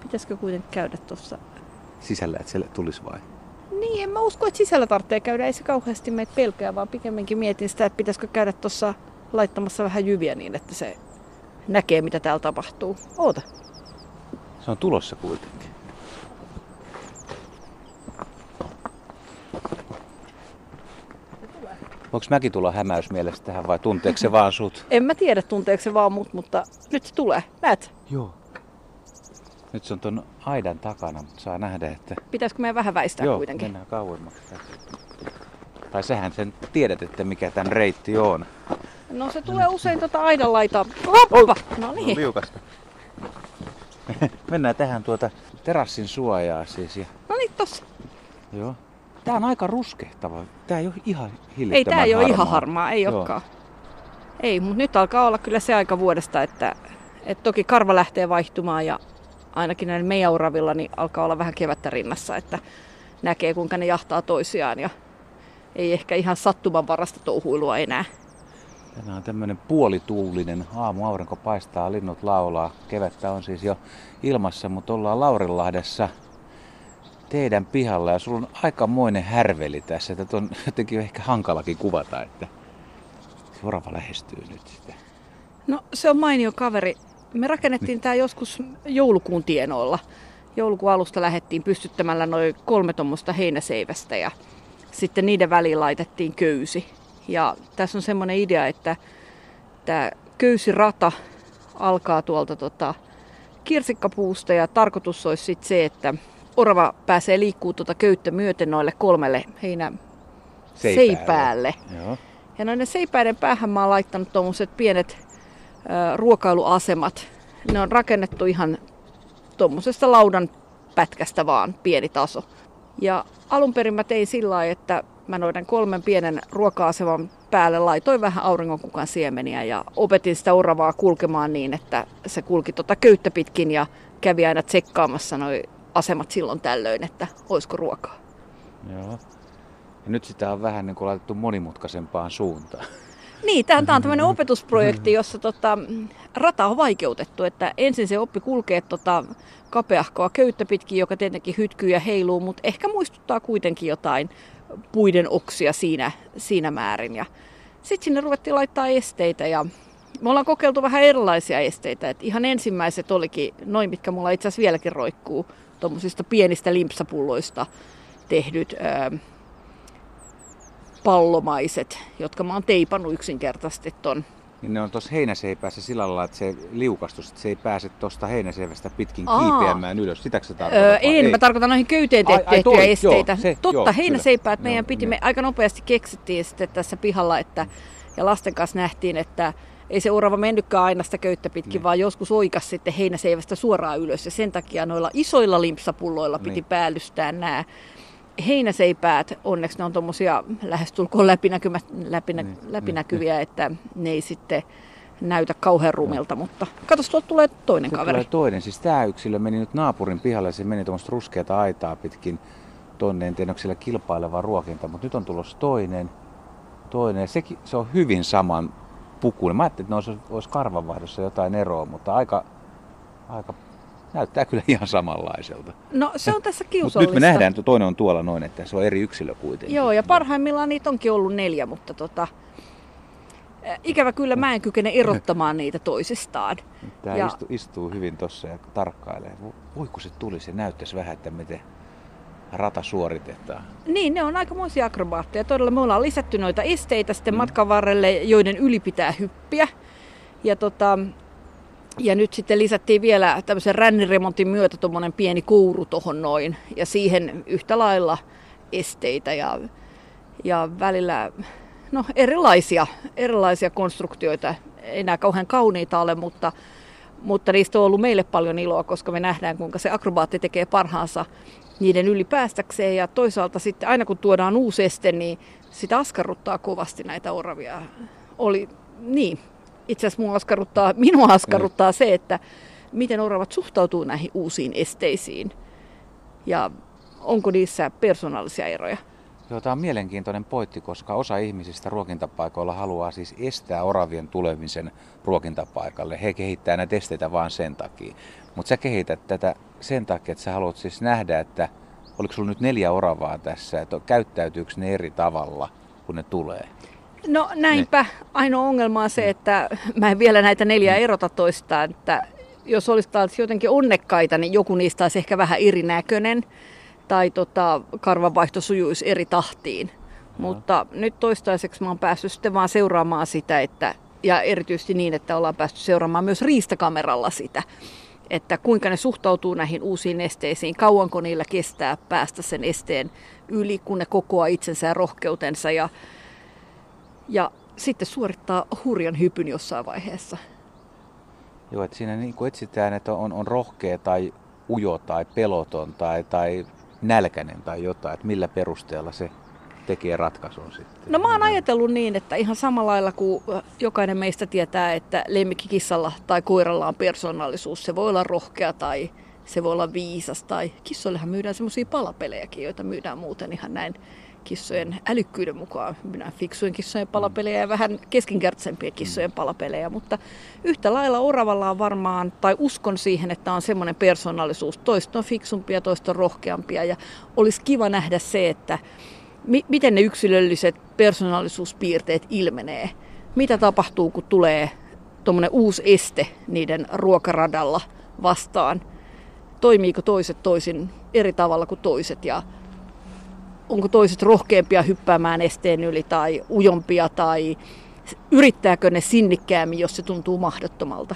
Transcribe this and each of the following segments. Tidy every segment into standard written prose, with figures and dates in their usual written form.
Pitäisikö kuitenkin käydä tuossa? Sisällä, että se tulisi vai? Niin, en mä usko, että sisällä tarvitsee käydä. Ei se kauheasti meitä pelkää, vaan pikemminkin mietin sitä, että pitäisikö käydä tuossa laittamassa vähän jyviä niin, että se näkee, mitä täällä tapahtuu. Oota. Se on tulossa kuitenkin. Voinko mäkin tulla hämäysmielestä tähän vai tunteeko se vaan sut? En mä tiedä, tunteeko se vaan mut, mutta nyt se tulee. Näet? Joo. Nyt se on ton aidan takana, mutta saa nähdä, että... Pitäisikö meidän vähän väistää kuitenkin? Joo, mennään kauemmaksi. Tai sähän sen tiedät, että mikä tän reitti on. No se tulee usein aidan laitaa. Hoppa! No niin. Liukasta. Mennään tähän terassin suojaa siis. No niin, tossa. Joo. Tää on aika ruskehtava. Tää ei ole ihan hillittömän Ei tää ei ole ihan harmaa, ei Joo. olekaan. Ei, mutta nyt alkaa olla kyllä se aika vuodesta, että toki karva lähtee vaihtumaan ja ainakin näillä meidän uravilla niin alkaa olla vähän kevättä rinnassa, että näkee kuinka ne jahtaa toisiaan ja ei ehkä ihan sattumanvarasta touhuilua enää. Tänään on tämmönen puolituulinen aamu, aurinko paistaa, linnut laulaa. Kevättä on siis jo ilmassa, mutta ollaan Laurinlahdessa teidän pihalla ja sulla on aikamoinen härveli tässä. Tätä on jotenkin ehkä hankalakin kuvata, että se orava lähestyy nyt sitä. No se on mainio kaveri. Me rakennettiin tää joskus joulukuun tienoilla. Joulukuun alusta lähdettiin pystyttämällä noin 3 tuommoista heinäseivästä ja sitten niiden väliin laitettiin köysi. Ja tässä on semmoinen idea, että tämä köysirata alkaa tuolta kirsikkapuusta ja tarkoitus olisi sitten se, että orava pääsee liikkuu köyttä myöten noille 3 heinäseipäälle. Joo. Ja noiden seipäiden päähän mä oon laittanut tuommoiset pienet ruokailuasemat. Ne on rakennettu ihan tuommoisesta laudan pätkästä vaan, pieni taso. Ja alun perin mä tein sillä lailla, että mä noiden 3 pienen ruoka-aseman päälle laitoin vähän auringonkukan siemeniä ja opetin sitä oravaa kulkemaan niin, että se kulki köyttä pitkin ja kävi aina tsekkaamassa noi asemat silloin tällöin, että olisiko ruokaa. Joo. Ja nyt sitä on vähän niin kuin laitettu monimutkaisempaan suuntaan. Niin, tämä on tämmöinen opetusprojekti, jossa rata on vaikeutettu, että ensin se oppi kulkee kapeahkoa köyttä pitkin, joka tietenkin hytkyy ja heiluu, mutta ehkä muistuttaa kuitenkin jotain puiden oksia siinä määrin. Ja sitten sinne ruvettiin laittaa esteitä ja me ollaan kokeiltu vähän erilaisia esteitä. Et ihan ensimmäiset olikin noin, mitkä mulla itse asiassa vieläkin roikkuu, tuommoisista pienistä limpsapulloista tehdyt pallomaiset, jotka mä oon teipannut yksinkertaisesti ton. Niin ne on tuossa heinäseipäässä sillä lailla, että se liukastus, että se ei pääse tuosta heinäseivästä pitkin kiipeämään ylös. Sitäkö se tarkoittaa? Mä tarkoitan noihin köyteen tehtyjä esteitä. Joo, Totta, heinäseipäät meidän joo, me aika nopeasti keksittiin sitten tässä pihalla, ja lasten kanssa nähtiin, että ei se orava mennytkään aina sitä köyttä pitkin, vaan joskus oikas sitten heinäseivästä suoraan ylös. Ja sen takia noilla isoilla limpsapulloilla piti päällystää nämä heinäseipäät. Onneksi ne on tuommoisia lähestulkoon läpinäkyviä, että ne ei sitten näytä kauhean rumilta. Mutta katos, tuolta tulee toinen kaveri. Tulee toinen. Siis tämä yksilö meni nyt naapurin pihalle ja se meni tuommoista ruskeata aitaa pitkin tonne. En tiedä, onko siellä kilpaileva ruokinta, mutta nyt on tulossa toinen. Ja se on hyvin saman pukuinen. Mä ajattelin, että ne olisi karvanvaihdossa jotain eroa, mutta aika näyttää kyllä ihan samanlaiselta. No se on tässä kiusallista. Nyt me nähdään, että toinen on tuolla noin, että se on eri yksilö kuitenkin. Joo, ja parhaimmillaan niitä onkin ollut 4, mutta ikävä kyllä mä en kykene erottamaan niitä toisistaan. Tämä istuu hyvin tossa ja tarkkailee. Voiko se tulisi ja näyttäisi vähän, että miten rata suoritetaan. Niin, ne on aikamoisia akrobaatteja. Todella me ollaan lisätty noita esteitä sitten matkan varrelle, joiden yli pitää hyppiä. Ja nyt sitten lisättiin vielä tämmöisen ränniremontin myötä tuommoinen pieni kouru tohon noin. Ja siihen yhtä lailla esteitä ja välillä erilaisia konstruktioita. Ei nämä kauhean kauniita ole, mutta niistä on ollut meille paljon iloa, koska me nähdään, kuinka se akrobaatti tekee parhaansa niiden yli päästäkseen. Ja toisaalta sitten aina kun tuodaan uusi este, niin sitä askarruttaa kovasti näitä oravia. Itse asiassa minua askarruttaa se, että miten oravat suhtautuu näihin uusiin esteisiin ja onko niissä persoonallisia eroja. Joo, tämä on mielenkiintoinen pointti, koska osa ihmisistä ruokintapaikoilla haluaa siis estää oravien tulemisen ruokintapaikalle. He kehittää näitä esteitä vaan sen takia. Mutta sä kehität tätä sen takia, että sä haluat siis nähdä, että oliko sulla nyt 4 oravaa tässä, että käyttäytyykö ne eri tavalla, kun ne tulee? No näinpä. Ainoa ongelma on se, että mä en vielä näitä 4 erota toistaan, että jos olisi taas jotenkin onnekkaita, niin joku niistä olisi ehkä vähän erinäköinen tai karvanvaihto sujuisi eri tahtiin. Mutta nyt toistaiseksi mä oon päässyt sitten vaan seuraamaan sitä, ja erityisesti niin, että ollaan päästy seuraamaan myös riistakameralla sitä, että kuinka ne suhtautuu näihin uusiin esteisiin, kauanko niillä kestää päästä sen esteen yli, kun ne kokoaa itsensä ja rohkeutensa ja sitten suorittaa hurjan hypyn jossain vaiheessa. Joo, että siinä niin kuin etsitään, että on rohkea tai ujo tai peloton tai nälkäinen tai jotain, että millä perusteella se tekee ratkaisun sitten. No mä oon ajatellut niin, että ihan samalla lailla kuin jokainen meistä tietää, että lemmikkikissalla tai koiralla on persoonallisuus. Se voi olla rohkea tai se voi olla viisas tai kissoillehan myydään semmoisia palapelejäkin, joita myydään muuten ihan näin kissojen älykkyyden mukaan. Myydään fiksujen kissojen palapelejä ja vähän keskinkertaisempien kissojen palapelejä, mutta yhtä lailla oravalla on varmaan, tai uskon siihen, että on semmoinen persoonallisuus. Toista on fiksumpia, toista on rohkeampia ja olisi kiva nähdä se, että miten ne yksilölliset persoonallisuuspiirteet ilmenee. Mitä tapahtuu, kun tulee tuommoinen uusi este niiden ruokaradalla vastaan? Toimiiko toiset toisin eri tavalla kuin toiset ja onko toiset rohkeampia hyppäämään esteen yli tai ujompia tai yrittääkö ne sinnikkäämmin, jos se tuntuu mahdottomalta?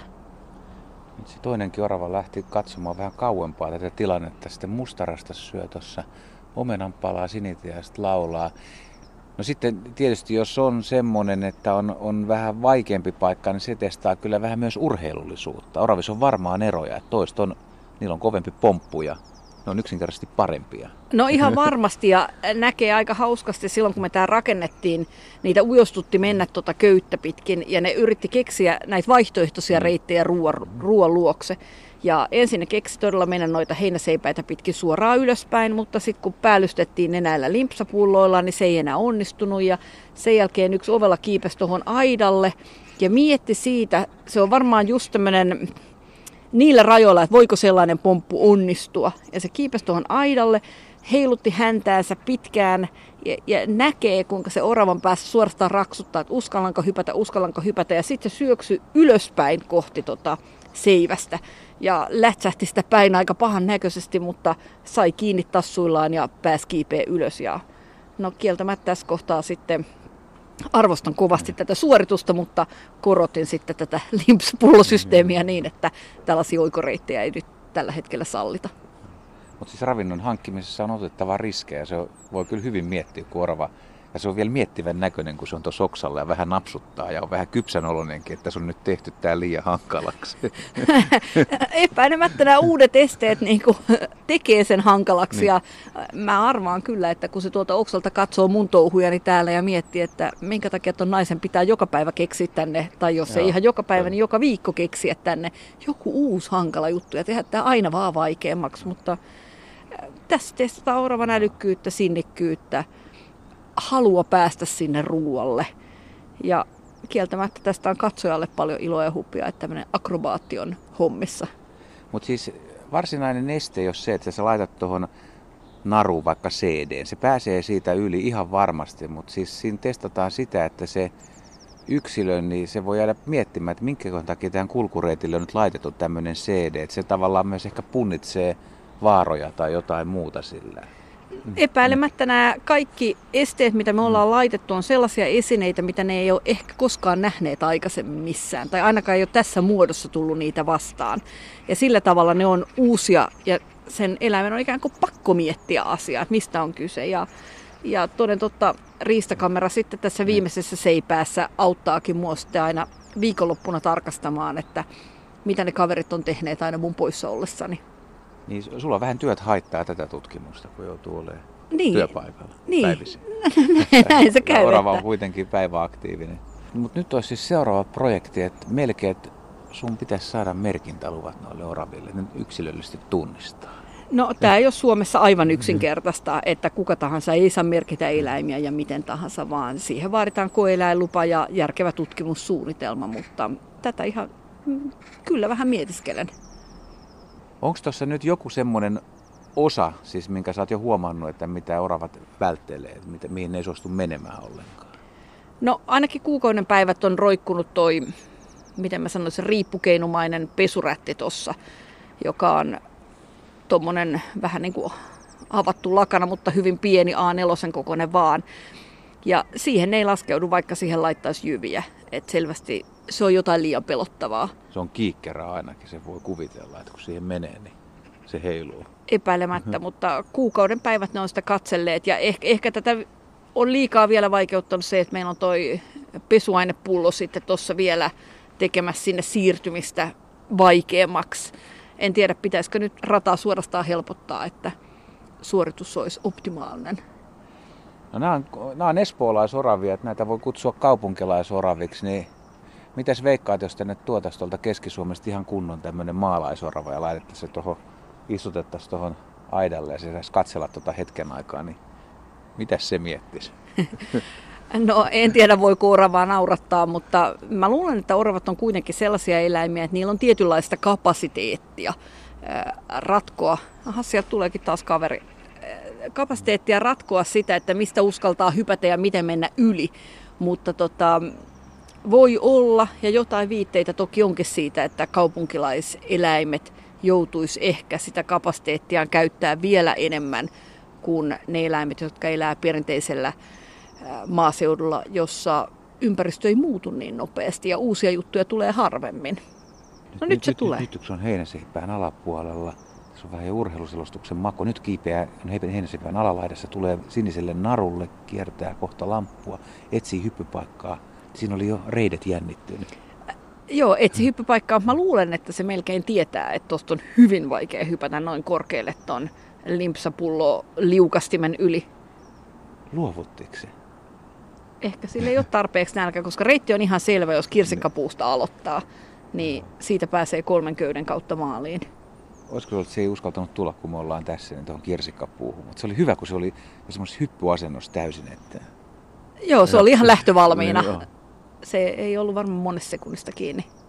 Nyt se toinenkin orava lähti katsomaan vähän kauempaa tätä tilannetta. Sitten mustarasta syö tuossa omenanpalaa sinitiä ja sitten laulaa. No sitten tietysti jos on semmoinen, että on vähän vaikeampi paikka, niin se testaa kyllä vähän myös urheilullisuutta. Oravissa on varmaan eroja, että niillä on kovempi pomppu ja ne on yksinkertaisesti parempia. No ihan varmasti ja näkee aika hauskasti silloin, kun me tää rakennettiin, niitä ujostutti mennä köyttä pitkin ja ne yritti keksiä näitä vaihtoehtoisia reittejä ruoan luokse. Ja ensin ne keksi todella mennä noita heinäseipäitä pitkin suoraan ylöspäin, mutta sitten kun päällystettiin ne näillä limpsapulloilla, niin se ei enää onnistunut. Ja sen jälkeen yksi ovella kiipesi tuohon aidalle ja mietti siitä, se on varmaan just tämmöinen niillä rajoilla, että voiko sellainen pomppu onnistua. Ja se kiipesi tuohon aidalle, heilutti häntäänsä pitkään ja näkee, kuinka se oravan päässä suorastaan raksuttaa, että uskallanko hypätä. Ja sitten se syöksyi ylöspäin kohti seivästä ja lätsähti sitä päin aika pahan näköisesti, mutta sai kiinni tassuillaan ja pääsi kiipeä ylös. Ja no kieltämättä tässä kohtaa sitten arvostan kovasti tätä suoritusta, mutta korotin sitten tätä limpsapullosysteemiä niin, että tällaisia oikoreittejä ei nyt tällä hetkellä sallita. Mutta siis ravinnon hankkimisessa on otettava riskejä. Se voi kyllä hyvin miettiä, kun orava. Ja se on vielä miettivän näköinen, kun se on tuossa oksalla ja vähän napsuttaa ja on vähän kypsän oloinenkin, että se on nyt tehty tää liian hankalaksi. Epäilemättä nämä uudet esteet tekee sen hankalaksi niin. Ja mä arvaan kyllä, että kun se tuolta oksalta katsoo mun touhujani täällä ja miettii, että minkä takia ton naisen pitää joka päivä keksiä tänne, tai jos ei ihan joka päivä, niin joka viikko keksiä tänne joku uusi hankala juttu ja tehdä tämä aina vaan vaikeammaksi, mutta tässä testataan oravan älykkyyttä, sinnikkyyttä, halua päästä sinne ruoalle. Ja kieltämättä tästä on katsojalle paljon iloa ja hupia, että tämmöinen akrobaatti on hommissa. Mutta siis varsinainen este, jos se, että sä laitat tuohon naruun vaikka CD, se pääsee siitä yli ihan varmasti, mutta siis siinä testataan sitä, että se yksilö, niin se voi jäädä miettimään, että minkä takia tähän kulkureitille on nyt laitettu tämmöinen CD, että se tavallaan myös ehkä punnitsee vaaroja tai jotain muuta sillä. Epäilemättä nämä kaikki esteet, mitä me ollaan laitettu, on sellaisia esineitä, mitä ne ei ole ehkä koskaan nähneet aikaisemmin missään. Tai ainakaan ei ole tässä muodossa tullut niitä vastaan. Ja sillä tavalla ne on uusia ja sen eläimen on ikään kuin pakko miettiä asiaa, että mistä on kyse. Ja toden totta, riistakamera sitten tässä viimeisessä seipäässä auttaakin mua sitten aina viikonloppuna tarkastamaan, että mitä ne kaverit on tehneet aina mun poissa ollessani. Niin sulla on vähän työt haittaa tätä tutkimusta, kun joutuu olemaan työpaikalla päivisin. Näin se käy. Orava on kuitenkin päiväaktiivinen. Mutta nyt olisi siis seuraava projekti, että melkein sun pitäisi saada merkintäluvat noille oraville, että ne yksilöllisesti tunnistaa. No tämä ei ole Suomessa aivan yksinkertaista, että kuka tahansa ei saa merkitä eläimiä ja miten tahansa, vaan siihen vaaditaan koe-eläinlupa ja järkevä tutkimussuunnitelma, mutta tätä ihan kyllä vähän mietiskelen. Onko tuossa nyt joku semmoinen osa, siis minkä sä oot jo huomannut, että mitä oravat välttelee, että mihin ne ei suostu menemään ollenkaan? No ainakin kuukauden päivät on roikkunut toi, miten mä sanoisin, riippukeinumainen pesurätti tossa, joka on tommonen vähän niin kuin avattu lakana, mutta hyvin pieni A4 kokoinen vaan. Ja siihen ei laskeudu, vaikka siihen laittaisi jyviä. Et selvästi se on jotain liian pelottavaa. Se on kiikkerä ainakin, se voi kuvitella, että kun siihen menee, niin se heiluu. Epäilemättä, mutta kuukauden päivät ne on sitä katselleet. Ja ehkä tätä on liikaa vielä vaikeuttanut se, että meillä on toi pesuainepullo sitten tuossa vielä tekemässä sinne siirtymistä vaikeammaksi. En tiedä, pitäisikö nyt rataa suorastaan helpottaa, että suoritus olisi optimaalinen. No nämä on espoolaisoravia, että näitä voi kutsua kaupunkilaisoraviksi, niin mitäs veikkaat, jos tänne tuotaisiin tuolta Keski-Suomesta ihan kunnon tämmöinen maalaisorava ja laitettaisiin se tuohon, istutettaisiin tuohon aidalle ja se saisi katsella tuota hetken aikaa, niin mitäs se miettisi? No en tiedä voiko oravaa naurattaa, mutta mä luulen, että oravat on kuitenkin sellaisia eläimiä, että niillä on tietynlaista kapasiteettia ratkoa. Aha, sieltä tuleekin taas kaveri. Kapasiteettia ratkoa sitä, että mistä uskaltaa hypätä ja miten mennä yli. Mutta voi olla, ja jotain viitteitä toki onkin siitä, että kaupunkilaiseläimet joutuisi ehkä sitä kapasiteettiaan käyttää vielä enemmän kuin ne eläimet, jotka elää perinteisellä maaseudulla, jossa ympäristö ei muutu niin nopeasti ja uusia juttuja tulee harvemmin. No nyt se tulee. Nyt kun se on heinäseipään alapuolella, se on vähän urheiluselostuksen maku. Nyt kiipeää heinäseipään alalaidassa, tulee siniselle narulle, kiertää kohta lamppua, etsii hyppypaikkaa. Siinä oli jo reidet jännittynyt. Joo, etsi hyppypaikkaa. Mä luulen, että se melkein tietää, että tuosta on hyvin vaikea hypätä noin korkealle ton limpsapullo liukastimen yli. Luovuttiko se? Ehkä sillä ei ole tarpeeksi nälkä, koska reitti on ihan selvä, jos kirsikkapuusta aloittaa, niin siitä pääsee 3 köyden kautta maaliin. Olisiko se ollut, että se ei uskaltanut tulla, kun me ollaan tässä, niin tuohon kirsikkapuuhun. Mutta se oli hyvä, kun se oli semmoisessa hyppyasennossa täysin. Että... Joo, se oli ihan lähtövalmiina. Se ei ollut varmaan monessa sekunnista kiinni.